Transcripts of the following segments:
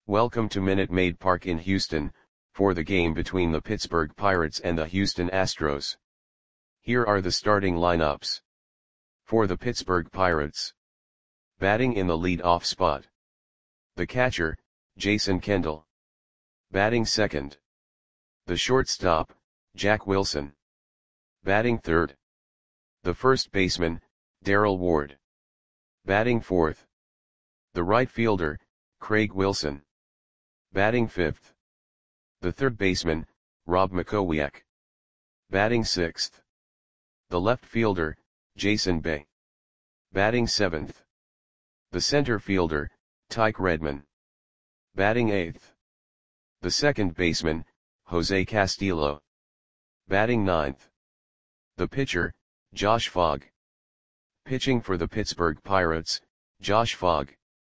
Welcome to Minute Maid Park in Houston, for the game between the Pittsburgh Pirates and the Houston Astros. Here are the starting lineups. For the Pittsburgh Pirates. Batting in the lead-off spot. The catcher, Jason Kendall. Batting second. The shortstop, Jack Wilson. Batting third. The first baseman, Darrell Ward. Batting fourth. The right fielder, Craig Wilson. Batting fifth. The third baseman, Rob Makowiak. Batting sixth. The left fielder, Jason Bay. Batting seventh. The center fielder, Tyke Redman. Batting eighth. The second baseman, Jose Castillo. Batting ninth. The pitcher, Josh Fogg. Pitching for the Pittsburgh Pirates, Josh Fogg.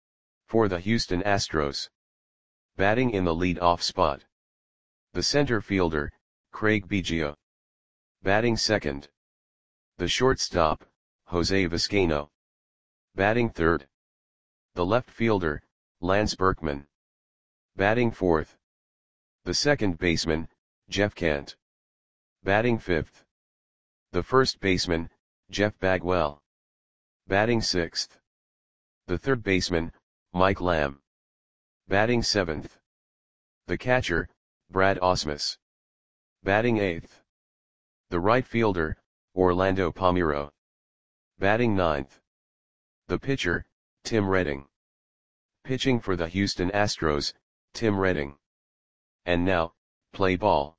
For the Houston Astros. Batting in the lead-off spot. The center fielder, Craig Biggio. Batting second. The shortstop, Jose Vizcaino. Batting third. The left fielder, Lance Berkman. Batting fourth. The second baseman, Jeff Kent. Batting fifth. The first baseman, Jeff Bagwell. Batting sixth. The third baseman, Mike Lamb. Batting seventh. The catcher, Brad Ausmus. Batting eighth. The right fielder, Orlando Palmeiro. Batting ninth. The pitcher, Tim Redding. Pitching for the Houston Astros, Tim Redding. And now, play ball.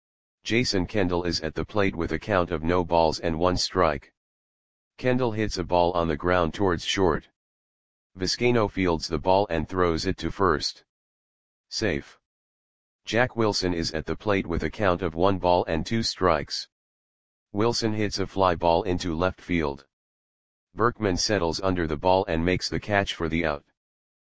Jason Kendall is at the plate with a count of no balls and 1 strike. Kendall hits a ball on the ground towards short. Vizcaino fields the ball and throws it to first. Safe. Jack Wilson is at the plate with a count of 1 ball and 2 strikes. Wilson hits a fly ball into left field. Berkman settles under the ball and makes the catch for the out.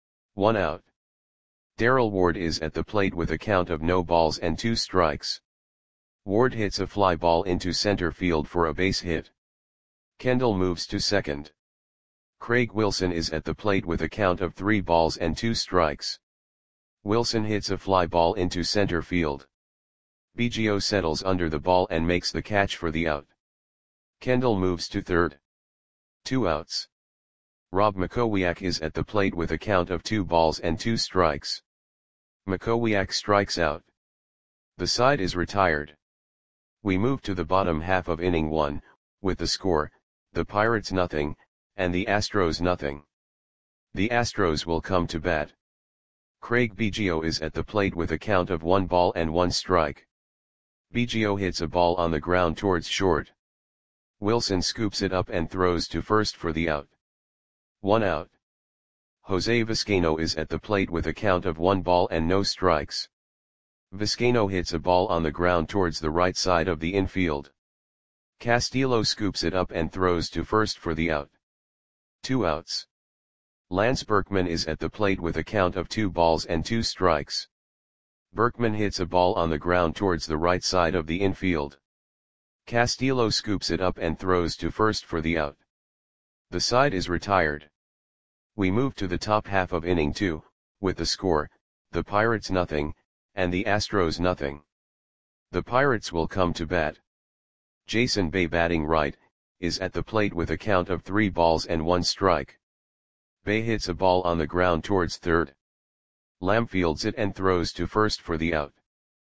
1 out. Darrell Ward is at the plate with a count of no balls and 2 strikes. Ward hits a fly ball into center field for a base hit. Kendall moves to second. Craig Wilson is at the plate with a count of 3 balls and 2 strikes. Wilson hits a fly ball into center field. Biggio settles under the ball and makes the catch for the out. Kendall moves to third. 2 outs. Rob Makowiak is at the plate with a count of 2 balls and 2 strikes. Makowiak strikes out. The side is retired. We move to the bottom half of inning 1, with the score, the Pirates nothing, and the Astros nothing. The Astros will come to bat. Craig Biggio is at the plate with a count of 1 ball and 1 strike. Biggio hits a ball on the ground towards short. Wilson scoops it up and throws to first for the out. 1 out. Jose Vizcaino is at the plate with a count of 1 ball and no strikes. Vizcaino hits a ball on the ground towards the right side of the infield. Castillo scoops it up and throws to first for the out. 2 outs. Lance Berkman is at the plate with a count of 2 balls and 2 strikes. Berkman hits a ball on the ground towards the right side of the infield. Castillo scoops it up and throws to first for the out. The side is retired. We move to the top half of inning 2, with the score, the Pirates nothing, and the Astros nothing. The Pirates will come to bat. Jason Bay batting right, is at the plate with a count of 3 balls and 1 strike. Bay hits a ball on the ground towards third. Lamb fields it and throws to first for the out.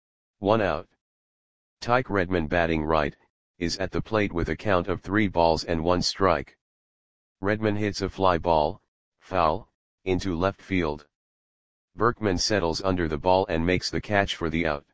1 out. Tyke Redman batting right, is at the plate with a count of 3 balls and 1 strike. Redman hits a fly ball, foul, into left field. Berkman settles under the ball and makes the catch for the out.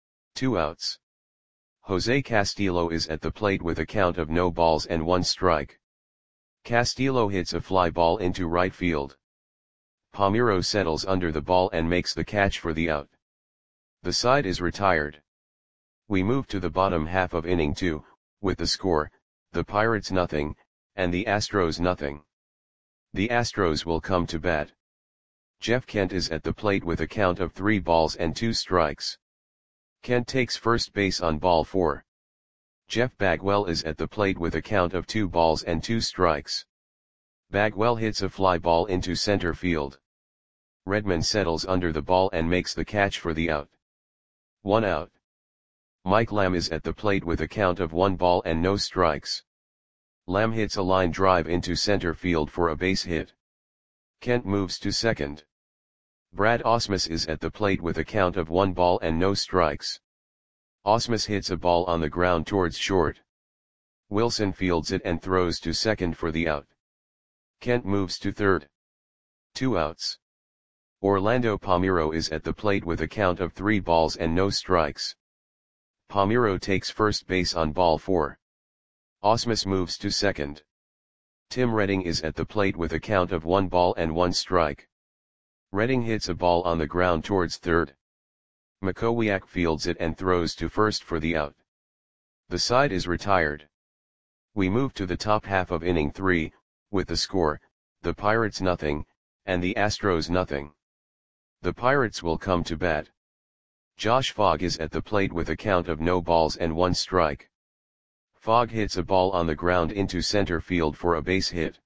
2 outs. Jose Castillo is at the plate with a count of no balls and 1 strike. Castillo hits a fly ball into right field. Palmeiro settles under the ball and makes the catch for the out. The side is retired. We move to the bottom half of inning 2, with the score, the Pirates nothing, and the Astros nothing. The Astros will come to bat. Jeff Kent is at the plate with a count of 3 balls and 2 strikes. Kent takes first base on ball 4. Jeff Bagwell is at the plate with a count of 2 balls and 2 strikes. Bagwell hits a fly ball into center field. Redman settles under the ball and makes the catch for the out. 1 out. Mike Lamb is at the plate with a count of 1 ball and no strikes. Lamb hits a line drive into center field for a base hit. Kent moves to second. Brad Ausmus is at the plate with a count of 1 ball and no strikes. Ausmus hits a ball on the ground towards short. Wilson fields it and throws to second for the out. Kent moves to third. 2 outs. Orlando Palmeiro is at the plate with a count of 3 balls and no strikes. Palmeiro takes first base on ball 4. Ausmus moves to second. Tim Redding is at the plate with a count of 1 ball and 1 strike. Redding hits a ball on the ground towards third. Makowiak fields it and throws to first for the out. The side is retired. We move to the top half of inning 3, with the score, the Pirates nothing, and the Astros nothing. The Pirates will come to bat. Josh Fogg is at the plate with a count of no balls and 1 strike. Fogg hits a ball on the ground into center field for a base hit.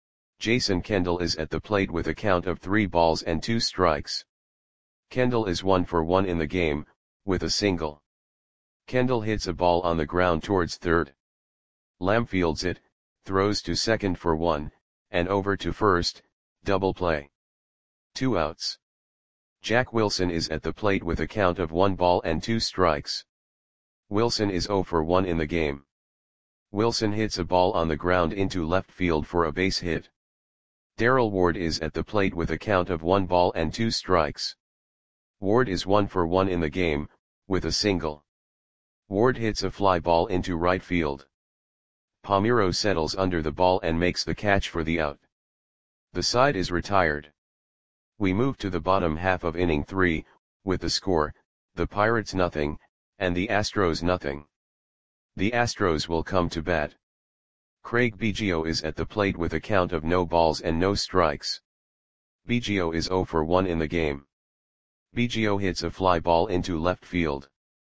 Jason Kendall is at the plate with a count of 3 balls and 2 strikes. Kendall is 1 for 1 in the game, with a single. Kendall hits a ball on the ground towards third. Lamb fields it, throws to second for 1, and over to first, double play. 2 outs. Jack Wilson is at the plate with a count of 1 ball and 2 strikes. Wilson is 0 for 1 in the game. Wilson hits a ball on the ground into left field for a base hit. Darrell Ward is at the plate with a count of 1 ball and 2 strikes. Ward is 1 for 1 in the game, with a single. Ward hits a fly ball into right field. Palmeiro settles under the ball and makes the catch for the out. The side is retired. We move to the bottom half of inning 3, with the score, the Pirates nothing, and the Astros nothing. The Astros will come to bat. Craig Biggio is at the plate with a count of no balls and no strikes. Biggio is 0 for 1 in the game. Biggio hits a fly ball into left field.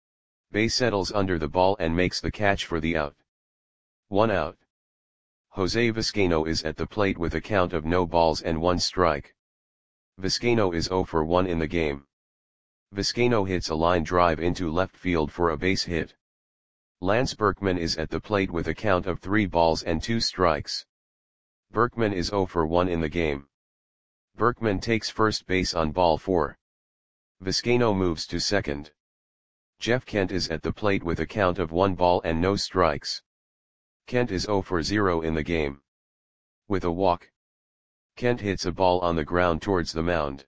Bay settles under the ball and makes the catch for the out. 1 out. Jose Vizcaino is at the plate with a count of no balls and 1 strike. Vizcaino is 0 for 1 in the game. Vizcaino hits a line drive into left field for a base hit. Lance Berkman is at the plate with a count of 3 balls and 2 strikes. Berkman is 0 for 1 in the game. Berkman takes first base on ball 4. Vizcaino moves to second. Jeff Kent is at the plate with a count of 1 ball and no strikes. Kent is 0 for 0 in the game. With a walk. Kent hits a ball on the ground towards the mound.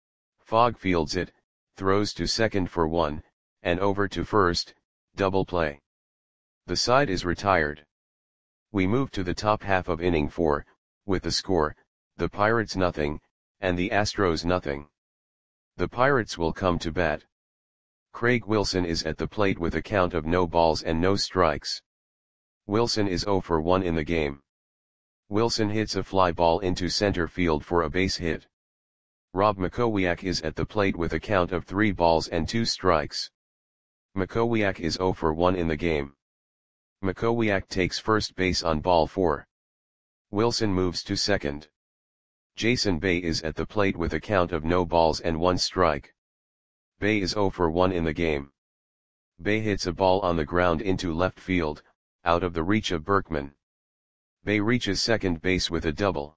Fogg fields it, throws to second for 1, and over to first, double play. The side is retired. We move to the top half of inning 4, with the score, the Pirates nothing, and the Astros nothing. The Pirates will come to bat. Craig Wilson is at the plate with a count of no balls and no strikes. Wilson is 0 for 1 in the game. Wilson hits a fly ball into center field for a base hit. Rob Makowiak is at the plate with a count of 3 balls and 2 strikes. Makowiak is 0 for 1 in the game. Makowiak takes first base on ball 4. Wilson moves to second. Jason Bay is at the plate with a count of no balls and 1 strike. Bay is 0 for 1 in the game. Bay hits a ball on the ground into left field, out of the reach of Berkman. Bay reaches second base with a double.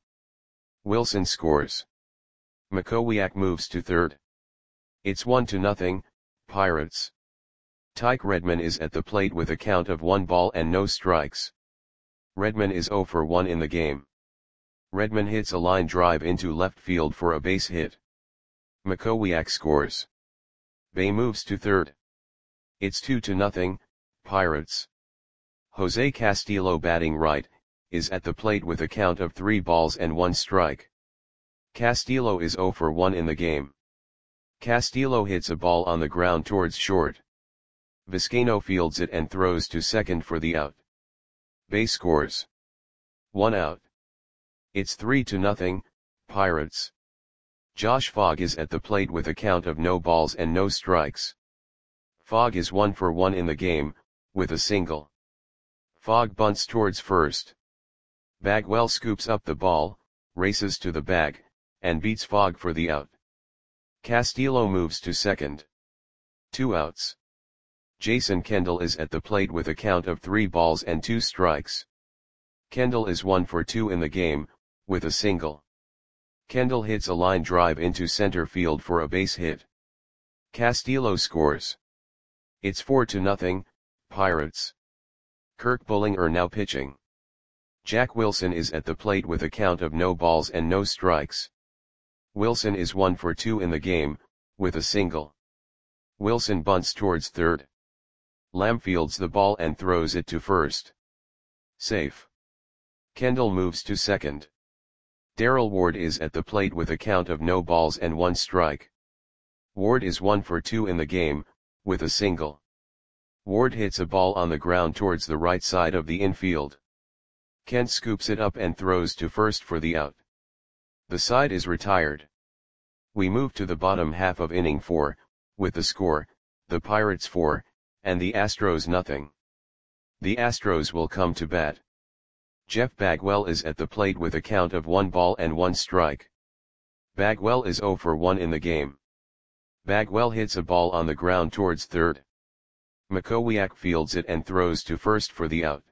Wilson scores. Makowiak moves to third. It's 1-0, Pirates. Tyke Redman is at the plate with a count of 1 ball and no strikes. Redman is 0 for 1 in the game. Redman hits a line drive into left field for a base hit. Makowiak scores. Bay moves to third. It's 2-0, Pirates. Jose Castillo batting right, is at the plate with a count of 3 balls and 1 strike. Castillo is 0 for 1 in the game. Castillo hits a ball on the ground towards short. Vizcaino fields it and throws to second for the out. Bay scores. 1 out. It's 3-0, Pirates. Josh Fogg is at the plate with a count of no balls and no strikes. Fogg is 1 for 1 in the game, with a single. Fogg bunts towards first. Bagwell scoops up the ball, races to the bag, and beats Fogg for the out. Castillo moves to second. 2 outs. Jason Kendall is at the plate with a count of 3 balls and 2 strikes. Kendall is 1 for 2 in the game, with a single. Kendall hits a line drive into center field for a base hit. Castillo scores. It's 4-0, Pirates. Kirk Bullinger now pitching. Jack Wilson is at the plate with a count of no balls and no strikes. Wilson is 1 for 2 in the game, with a single. Wilson bunts towards third. Lamb fields the ball and throws it to first. Safe. Kendall moves to second. Darrell Ward is at the plate with a count of no balls and 1 strike. Ward is 1 for 2 in the game, with a single. Ward hits a ball on the ground towards the right side of the infield. Kent scoops it up and throws to first for the out. The side is retired. We move to the bottom half of inning 4, with the score, the Pirates 4, and the Astros nothing. The Astros will come to bat. Jeff Bagwell is at the plate with a count of 1 ball and 1 strike. Bagwell is 0 for 1 in the game. Bagwell hits a ball on the ground towards third. Makowiak fields it and throws to first for the out.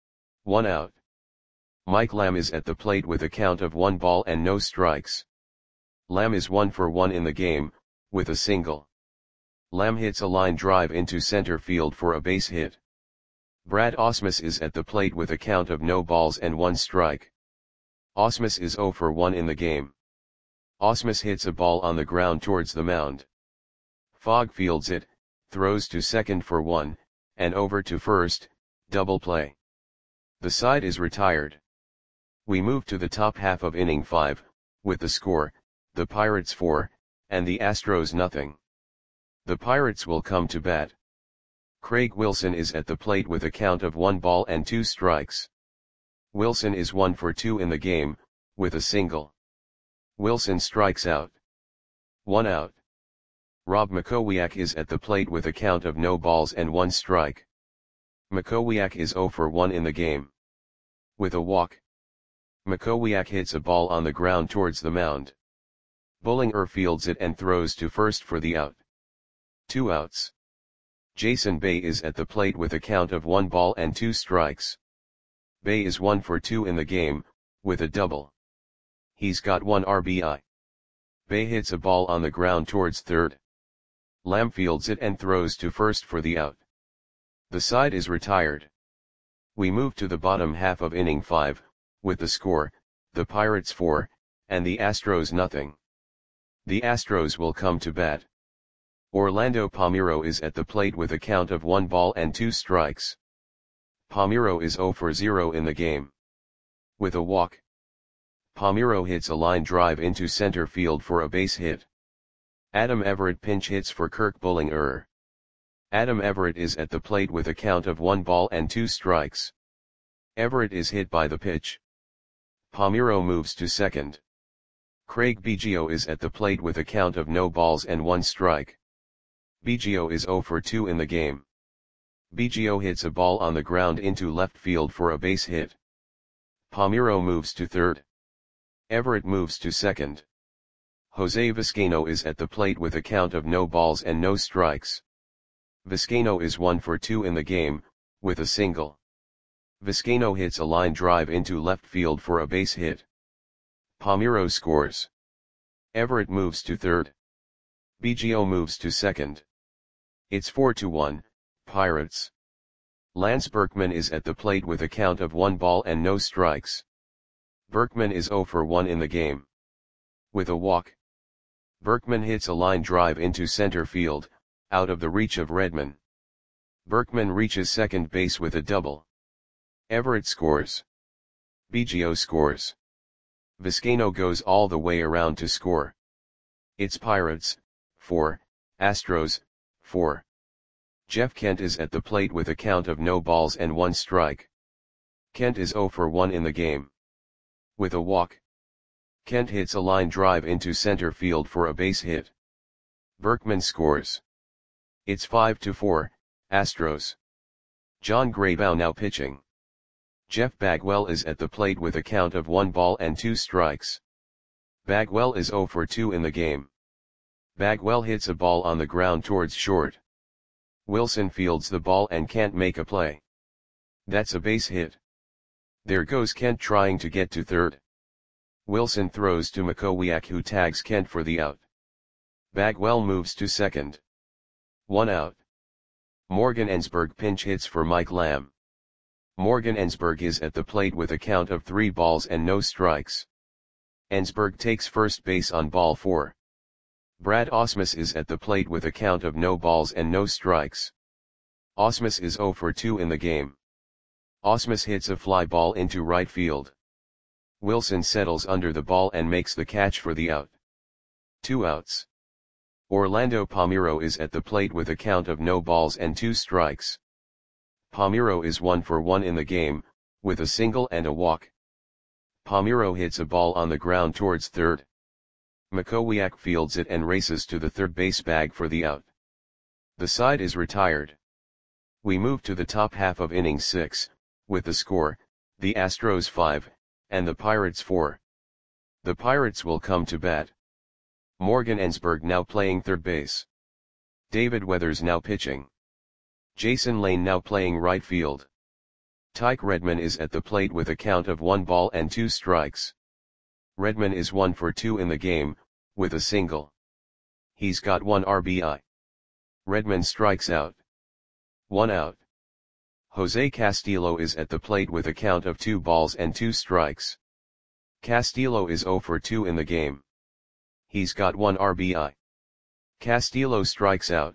1 out. Mike Lamb is at the plate with a count of 1 ball and no strikes. Lamb is 1 for 1 in the game, with a single. Lamb hits a line drive into center field for a base hit. Brad Ausmus is at the plate with a count of no balls and 1 strike. Ausmus is 0 for 1 in the game. Ausmus hits a ball on the ground towards the mound. Fogg fields it, throws to second for 1, and over to first, double play. The side is retired. We move to the top half of inning 5, with the score, the Pirates 4, and the Astros nothing. The Pirates will come to bat. Craig Wilson is at the plate with a count of 1 ball and 2 strikes. Wilson is 1 for 2 in the game, with a single. Wilson strikes out. 1 out. Rob Makowiak is at the plate with a count of no balls and 1 strike. Makowiak is 0 for 1 in the game. With a walk. Makowiak hits a ball on the ground towards the mound. Bullinger fields it and throws to first for the out. 2 outs. Jason Bay is at the plate with a count of 1 ball and 2 strikes. Bay is 1 for 2 in the game, with a double. He's got 1 RBI. Bay hits a ball on the ground towards third. Lamb fields it and throws to first for the out. The side is retired. We move to the bottom half of inning 5, with the score, the Pirates 4, and the Astros nothing. The Astros will come to bat. Orlando Palmeiro is at the plate with a count of 1 ball and 2 strikes. Palmeiro is 0 for 0 in the game. With a walk. Palmeiro hits a line drive into center field for a base hit. Adam Everett pinch hits for Kirk Bullinger. Adam Everett is at the plate with a count of 1 ball and 2 strikes. Everett is hit by the pitch. Palmeiro moves to second. Craig Biggio is at the plate with a count of no balls and 1 strike. Biggio is 0 for 2 in the game. Biggio hits a ball on the ground into left field for a base hit. Palmeiro moves to third. Everett moves to second. Jose Vizcaino is at the plate with a count of no balls and no strikes. Vizcaino is 1 for 2 in the game, with a single. Vizcaino hits a line drive into left field for a base hit. Palmeiro scores. Everett moves to third. Biggio moves to second. It's 4-1, Pirates. Lance Berkman is at the plate with a count of 1 ball and no strikes. Berkman is 0 for 1 in the game. With a walk. Berkman hits a line drive into center field, out of the reach of Redman. Berkman reaches second base with a double. Everett scores. Biggio scores. Vizcaino goes all the way around to score. It's Pirates, 4, Astros, 4. Jeff Kent is at the plate with a count of no balls and 1 strike. Kent is 0 for 1 in the game. With a walk. Kent hits a line drive into center field for a base hit. Berkman scores. It's 5-4, Astros. John Graybow now pitching. Jeff Bagwell is at the plate with a count of 1 ball and 2 strikes. Bagwell is 0 for 2 in the game. Bagwell hits a ball on the ground towards short. Wilson fields the ball and can't make a play. That's a base hit. There goes Kent trying to get to third. Wilson throws to Mackowiak, who tags Kent for the out. Bagwell moves to second. 1 out. Morgan Ensberg pinch hits for Mike Lamb. Morgan Ensberg is at the plate with a count of 3 balls and no strikes. Ensberg takes first base on ball 4. Brad Ausmus is at the plate with a count of no balls and no strikes. Ausmus is 0 for 2 in the game. Ausmus hits a fly ball into right field. Wilson settles under the ball and makes the catch for the out. 2 outs. Orlando Palmeiro is at the plate with a count of no balls and 2 strikes. Palmeiro is 1 for 1 in the game, with a single and a walk. Palmeiro hits a ball on the ground towards third. Mackowiak fields it and races to the third base bag for the out. The side is retired. We move to the top half of inning 6, with the score, the Astros 5, and the Pirates 4. The Pirates will come to bat. Morgan Ensberg now playing third base. David Weathers now pitching. Jason Lane now playing right field. Tyke Redman is at the plate with a count of 1 ball and 2 strikes. Redman is 1 for 2 in the game, with a single. He's got 1 RBI. Redman strikes out. 1 out. Jose Castillo is at the plate with a count of 2 balls and 2 strikes. Castillo is 0 for 2 in the game. He's got 1 RBI. Castillo strikes out.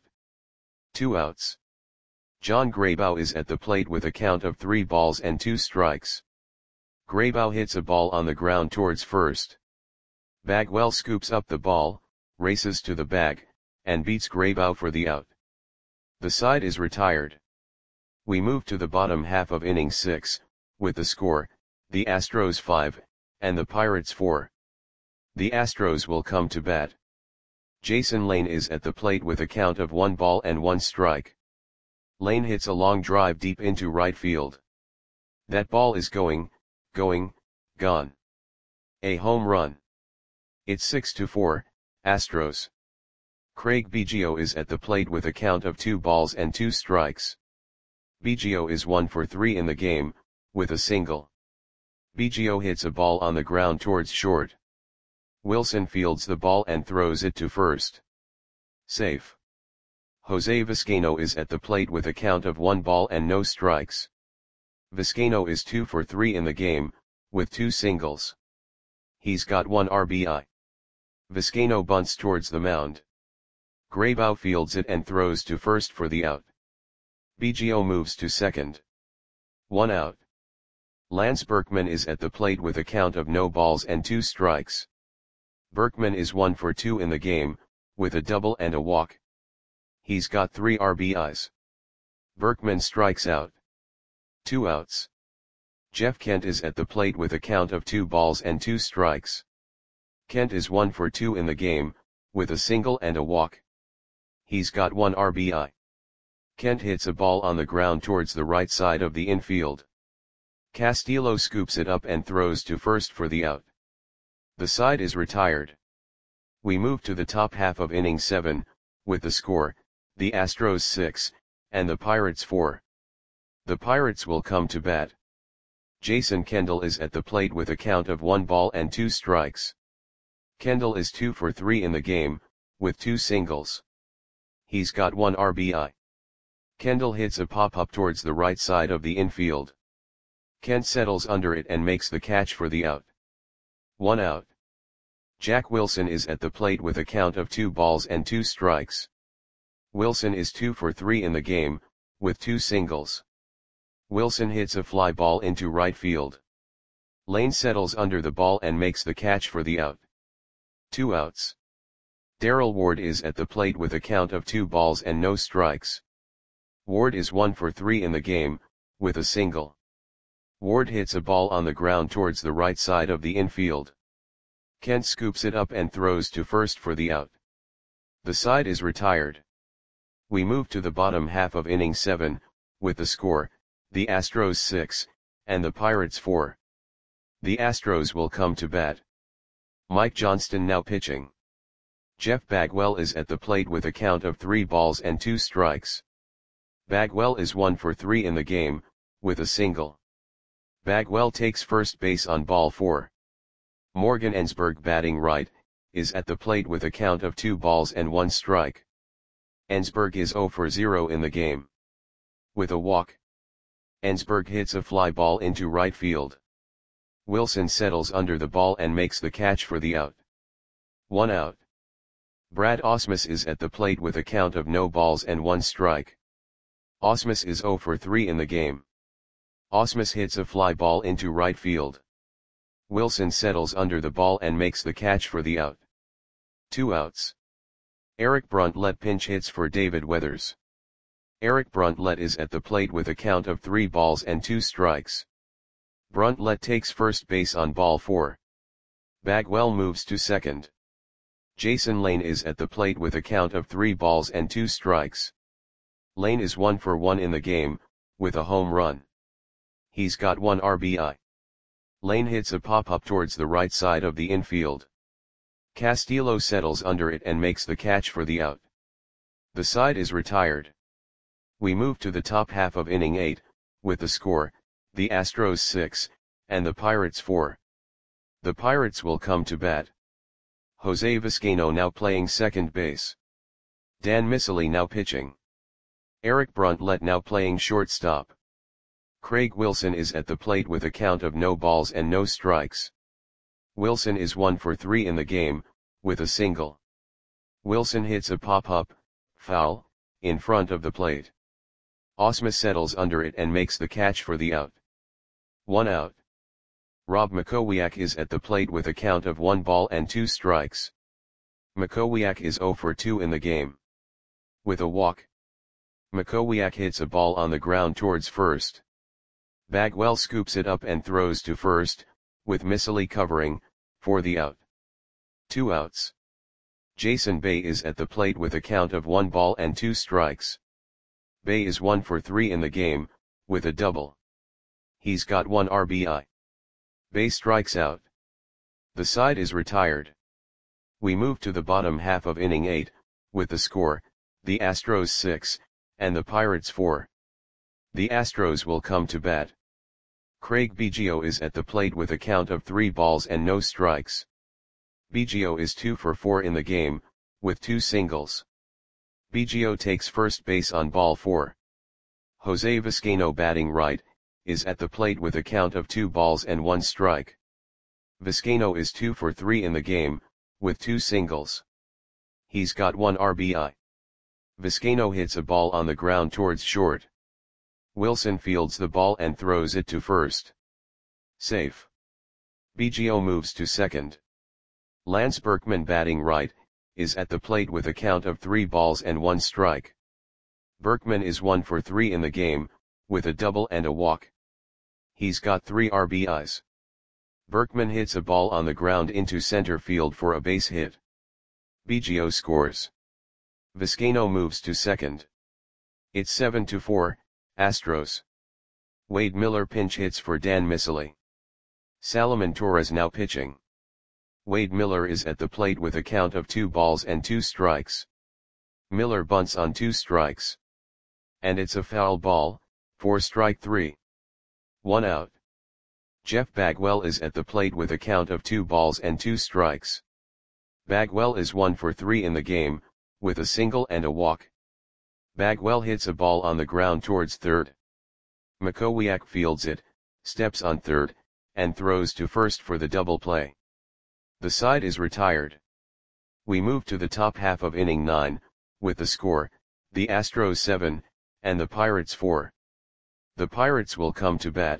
2 outs. John Graybow is at the plate with a count of 3 balls and 2 strikes. Graybow hits a ball on the ground towards first. Bagwell scoops up the ball, races to the bag, and beats Graybow for the out. The side is retired. We move to the bottom half of inning 6, with the score, the Astros 5, and the Pirates 4. The Astros will come to bat. Jason Lane is at the plate with a count of 1 ball and 1 strike. Lane hits a long drive deep into right field. That ball is gone. A home run. It's 6-4, Astros. Craig Biggio is at the plate with a count of 2 balls and 2 strikes. Biggio is 1 for 3 in the game, with a single. Biggio hits a ball on the ground towards short. Wilson fields the ball and throws it to first. Safe. Jose Vizcaino is at the plate with a count of 1 ball and no strikes. Vizcaino is 2 for 3 in the game, with 2 singles. He's got 1 RBI. Vizcaino bunts towards the mound. Graybow fields it and throws to first for the out. Biggio moves to second. 1 out. Lance Berkman is at the plate with a count of no balls and 2 strikes. Berkman is 1 for 2 in the game, with a double and a walk. He's got 3 RBIs. Berkman strikes out. 2 outs. Jeff Kent is at the plate with a count of 2 balls and 2 strikes. Kent is 1 for 2 in the game, with a single and a walk. He's got 1 RBI. Kent hits a ball on the ground towards the right side of the infield. Castillo scoops it up and throws to first for the out. The side is retired. We move to the top half of inning 7, with the score, the Astros 6, and the Pirates 4. The Pirates will come to bat. Jason Kendall is at the plate with a count of 1 ball and 2 strikes. Kendall is 2 for 3 in the game, with 2 singles. He's got 1 RBI. Kendall hits a pop-up towards the right side of the infield. Kent settles under it and makes the catch for the out. 1 out. Jack Wilson is at the plate with a count of 2 balls and 2 strikes. Wilson is 2 for 3 in the game, with 2 singles. Wilson hits a fly ball into right field. Lane settles under the ball and makes the catch for the out. 2 outs. Darrell Ward is at the plate with a count of 2 balls and no strikes. Ward is 1 for 3 in the game, with a single. Ward hits a ball on the ground towards the right side of the infield. Kent scoops it up and throws to first for the out. The side is retired. We move to the bottom half of inning 7, with the score, the Astros 6, and the Pirates 4. The Astros will come to bat. Mike Johnston now pitching. Jeff Bagwell is at the plate with a count of 3 balls and 2 strikes. Bagwell is 1 for 3 in the game, with a single. Bagwell takes first base on ball 4. Morgan Ensberg, batting right, is at the plate with a count of 2 balls and 1 strike. Ensberg is 0 for 0 in the game. With a walk, Ensberg hits a fly ball into right field. Wilson settles under the ball and makes the catch for the out. 1 out. Brad Ausmus is at the plate with a count of no balls and 1 strike. Ausmus is 0 for 3 in the game. Ausmus hits a fly ball into right field. Wilson settles under the ball and makes the catch for the out. 2 outs. Eric Bruntlett pinch hits for David Weathers. Eric Bruntlett is at the plate with a count of 3 balls and 2 strikes. Bruntlett takes first base on ball 4. Bagwell moves to second. Jason Lane is at the plate with a count of 3 balls and 2 strikes. Lane is 1 for 1 in the game, with a home run. He's got 1 RBI. Lane hits a pop-up towards the right side of the infield. Castillo settles under it and makes the catch for the out. The side is retired. We move to the top half of inning 8, with the score, the Astros 6, and the Pirates 4. The Pirates will come to bat. Jose Vizcaino now playing second base. Dan Miceli now pitching. Eric Bruntlett now playing shortstop. Craig Wilson is at the plate with a count of no balls and no strikes. Wilson is 1 for 3 in the game, with a single. Wilson hits a pop-up, foul, in front of the plate. Ausmus settles under it and makes the catch for the out. 1 out. Rob Makowiak is at the plate with a count of 1 ball and 2 strikes. Makowiak is 0 for 2 in the game. With a walk, Makowiak hits a ball on the ground towards first. Bagwell scoops it up and throws to first, with Miceli covering, for the out. 2 outs. Jason Bay is at the plate with a count of 1 ball and 2 strikes. Bay is 1 for 3 in the game, with a double. He's got 1 RBI. Bay strikes out. The side is retired. We move to the bottom half of inning 8, with the score, the Astros 6, and the Pirates 4. The Astros will come to bat. Craig Biggio is at the plate with a count of 3 balls and no strikes. Biggio is 2 for 4 in the game, with 2 singles. Biggio takes first base on ball 4. Jose Vizcaino, batting right, is at the plate with a count of 2 balls and 1 strike. Vizcaino is 2 for 3 in the game, with 2 singles. He's got 1 RBI. Vizcaino hits a ball on the ground towards short. Wilson fields the ball and throws it to first. Safe. Biggio moves to second. Lance Berkman, batting right, is at the plate with a count of 3 balls and 1 strike. Berkman is 1 for 3 in the game, with a double and a walk. He's got 3 RBIs. Berkman hits a ball on the ground into center field for a base hit. Biggio scores. Vizcaino moves to second. It's 7-4, Astros. Wade Miller pinch hits for Dan Miceli. Salomon Torres now pitching. Wade Miller is at the plate with a count of 2 balls and 2 strikes. Miller bunts on 2 strikes. And it's a foul ball, for strike 3. 1 out. Jeff Bagwell is at the plate with a count of 2 balls and 2 strikes. Bagwell is 1 for 3 in the game, with a single and a walk. Bagwell hits a ball on the ground towards third. Makowiak fields it, steps on third, and throws to first for the double play. The side is retired. We move to the top half of inning 9, with the score, the Astros 7, and the Pirates 4. The Pirates will come to bat.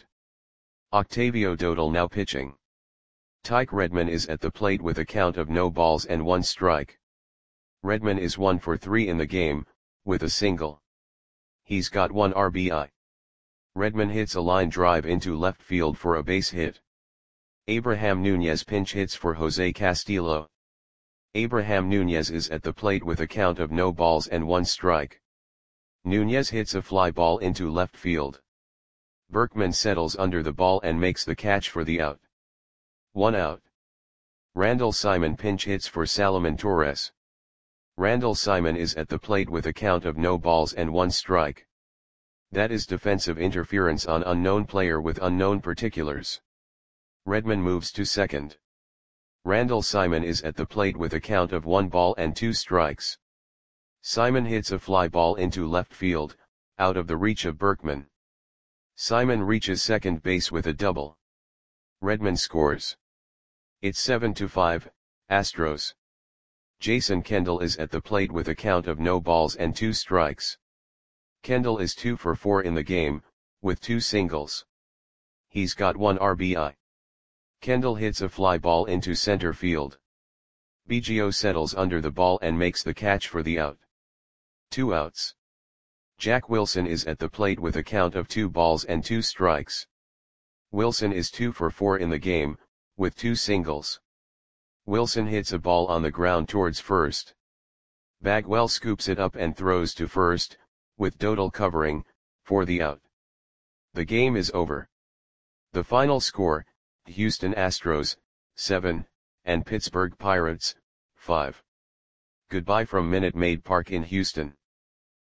Octavio Dodal now pitching. Tyke Redman is at the plate with a count of no balls and 1 strike. Redman is 1 for 3 in the game, with a single. He's got 1 RBI. Redman hits a line drive into left field for a base hit. Abraham Nunez pinch hits for Jose Castillo. Abraham Nunez is at the plate with a count of no balls and 1 strike. Nunez hits a fly ball into left field. Berkman settles under the ball and makes the catch for the out. 1 out. Randall Simon pinch hits for Salomon Torres. Randall Simon is at the plate with a count of no balls and 1 strike. That is defensive interference on unknown player with unknown particulars. Redman moves to second. Randall Simon is at the plate with a count of 1 ball and 2 strikes. Simon hits a fly ball into left field, out of the reach of Berkman. Simon reaches second base with a double. Redman scores. It's 7-5, Astros. Jason Kendall is at the plate with a count of no balls and 2 strikes. Kendall is 2 for 4 in the game, with 2 singles. He's got 1 RBI. Kendall hits a fly ball into center field. Biggio settles under the ball and makes the catch for the out. 2 outs. Jack Wilson is at the plate with a count of 2 balls and 2 strikes. Wilson is 2 for 4 in the game, with 2 singles. Wilson hits a ball on the ground towards first. Bagwell scoops it up and throws to first, with Dodal covering, for the out. The game is over. The final score, Houston Astros, 7, and Pittsburgh Pirates, 5. Goodbye from Minute Maid Park in Houston.